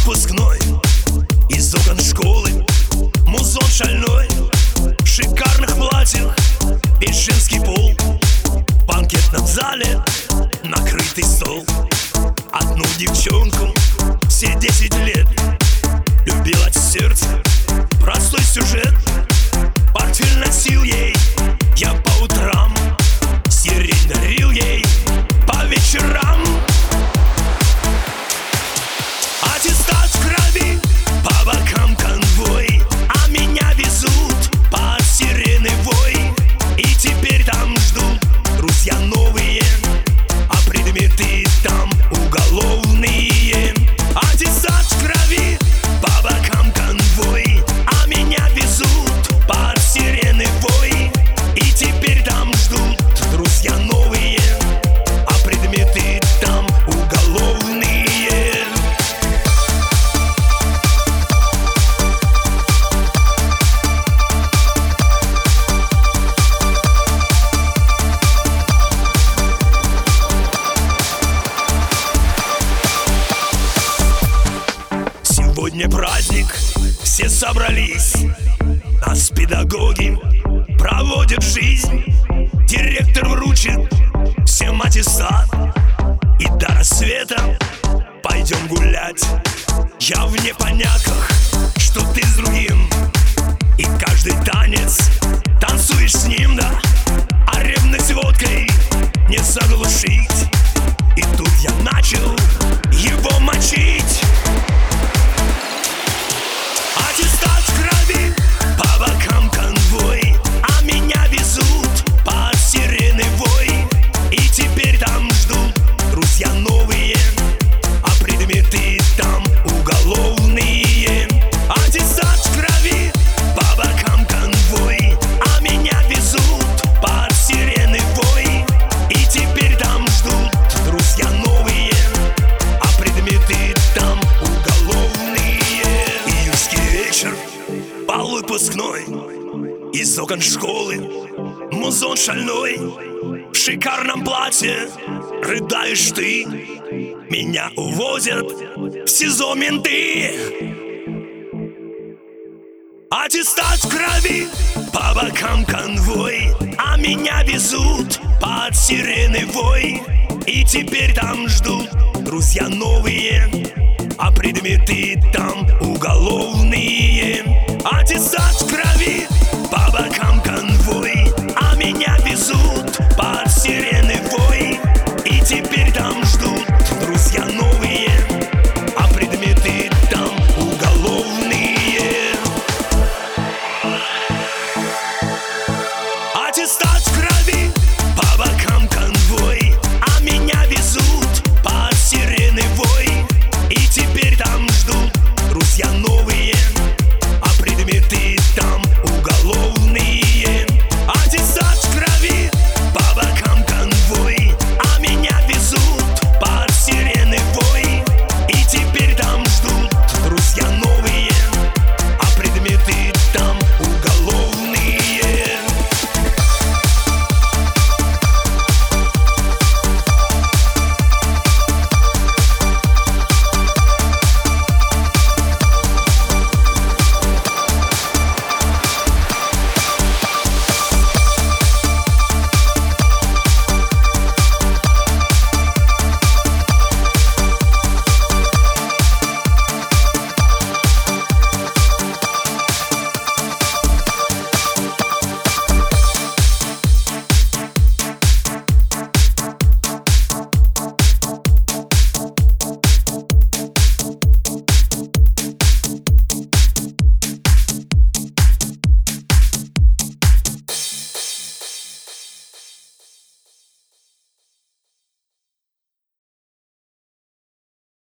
выпускной, из окон школы музон шальной, в шикарных платьях пекинский пол, в банкетном зале накрытый стол. Одну девчонку все 10 лет любил от сердца, простой сюжет. Портфель носил ей я по утрам, сирень дарил ей по вечерам. Аттестат в крови, по бокам конвой, а меня везут под сирены вой. И теперь там ждут друзья новые, а предметы там уголовные. Аттестат в крови, по бокам конвой, а меня везут под сирены вой. И теперь там ждут друзья новые, а предметы там уголовные. Сегодня праздник, все собрались, нас педагоги проводят жизнь. Директор вручит всем аттестат, и до рассвета пойдем гулять. Я в непонятках, что ты с другим, и каждый танец танцуешь с ним, да. А ревность водкой не заглушить, и тут я начал его мочить. Аттестат в крови, по бокам конвой, а меня везут под сирены вой. И теперь там ждут друзья новые, а предметы там уголовные. Аттестат в крови, по бокам конвой, а меня везут под сирены вой. И теперь там ждут друзья новые, а предметы там уголовные. Июльский вечер, бал выпускной, из окон школы музон шальной, в шикарном платье рыдаешь ты, меня увозят в СИЗО менты. Аттестат в крови, по бокам конвой, а меня везут под сирены вой. И теперь там ждут друзья новые, а предметы там уголовные. Аттестат в крови,